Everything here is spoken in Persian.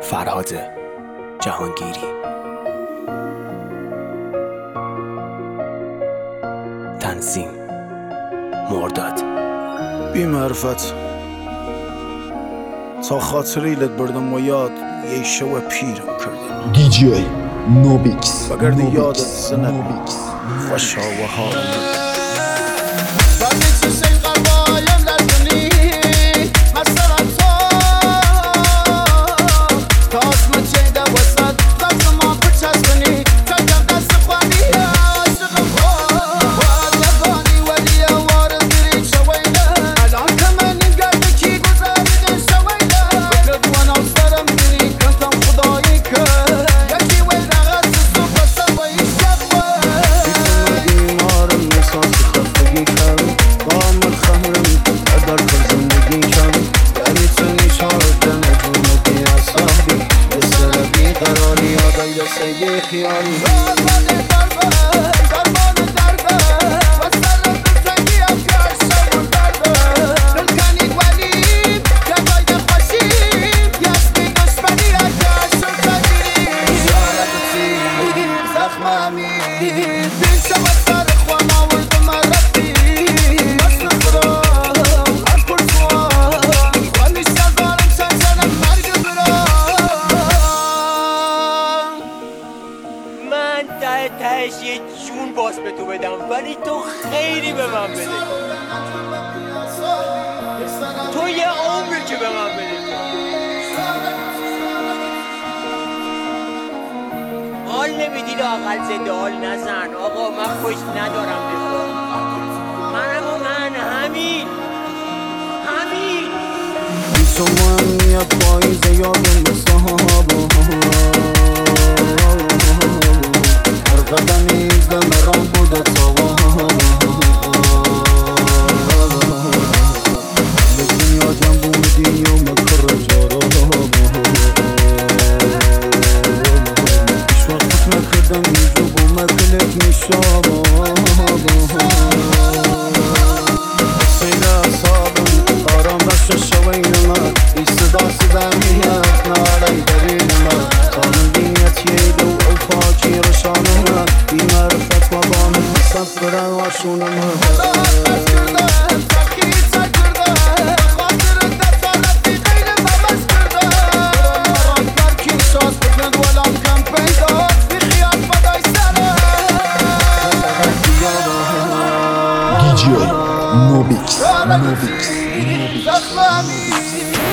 فرهاد جهانگیری. تنظیم مرداد. بی معرفت تا خاطری لت بردم و یاد یه شو پیرم کردم. دیجی نوبیکس بگردی یادت سنه خوشا و حال تهش یه جون باز به تو بدم، ولی تو خیلی به من بده. تو یه عمری که به من بده. حال نمیدی لااقل زنده حال نزن. آقا من پشت ندارم بخور. من همین تو مهمیت پاییزه یادم به صحابه هر قدمی دمران بوده صوابه به دنیا جنبو مدینی و مکر جارابه ایش وقت مکردم میجوب و مکلک میشابه سیده اصابم آرام بخش شوین ما ای صدا میاد نارای درین ما خانم بینیت ییدو او پاکی رشانه ما بی معرفت و با من مسافر واشونه ما دیجی نوبیکس